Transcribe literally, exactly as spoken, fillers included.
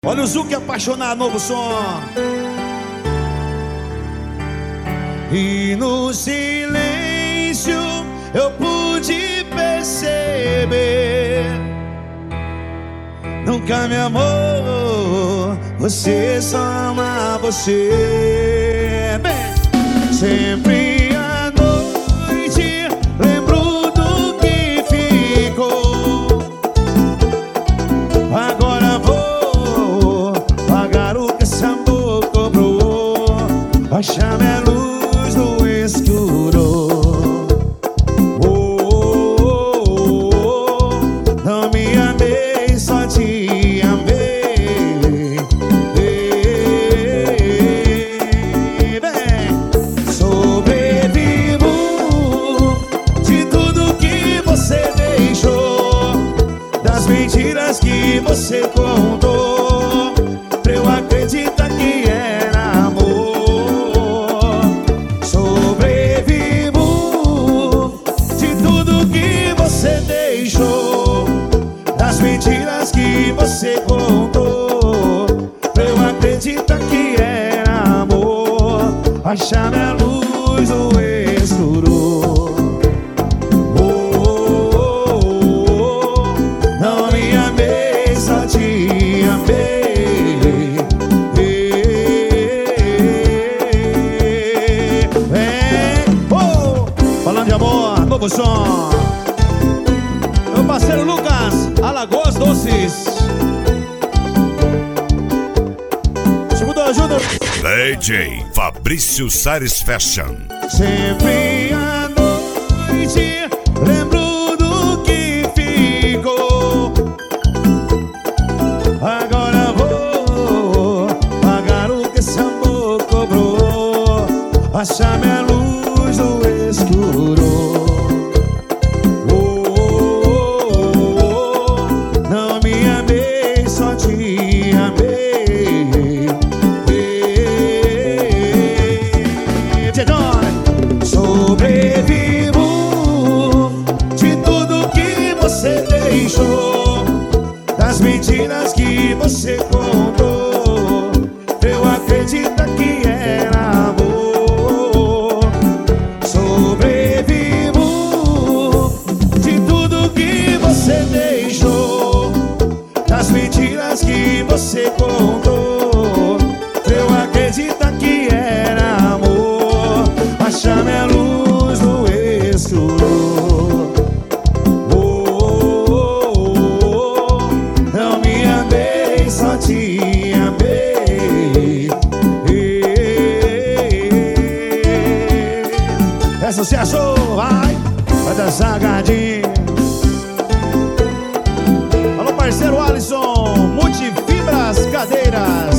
Olha o Zuki apaixonado, novo som. E no silêncio eu pude perceber, nunca me amou, você só ama você. Bem, sempre à noite lembro do que ficou. Agora vou pagar o que essa boca cobrou, baixar minha luz no escuro. Oh, oh, oh, oh. Não me amei, só te amei. Bem, sobrevivo de tudo que você deixou, das mentiras que você contou, pra eu acreditar que era amor. Sobrevivo de tudo que você deixou, das mentiras que você contou, pra eu acreditar que era amor. Achar minha luz no escuro. Novo som. Meu parceiro Lucas, Alagoas Doces. Segundo ajuda D J Fabrício Sares Fashion. Sempre à noite lembro do que ficou. Agora vou pagar o que esse amor cobrou, achar minha luz no escuro. Sobrevivo de tudo que você deixou, das mentiras que você contou, pra eu acreditar que era amor. Sobrevivo de tudo que você deixou, das mentiras que você contou, pra eu acreditar que era amor. Achar minha luz no escuro. Oh, oh, oh, oh. Não me amei, só te amei. É sucesso, vai, vai dançar gadinho. Alô parceiro Alisson, Multifibras Cadeiras.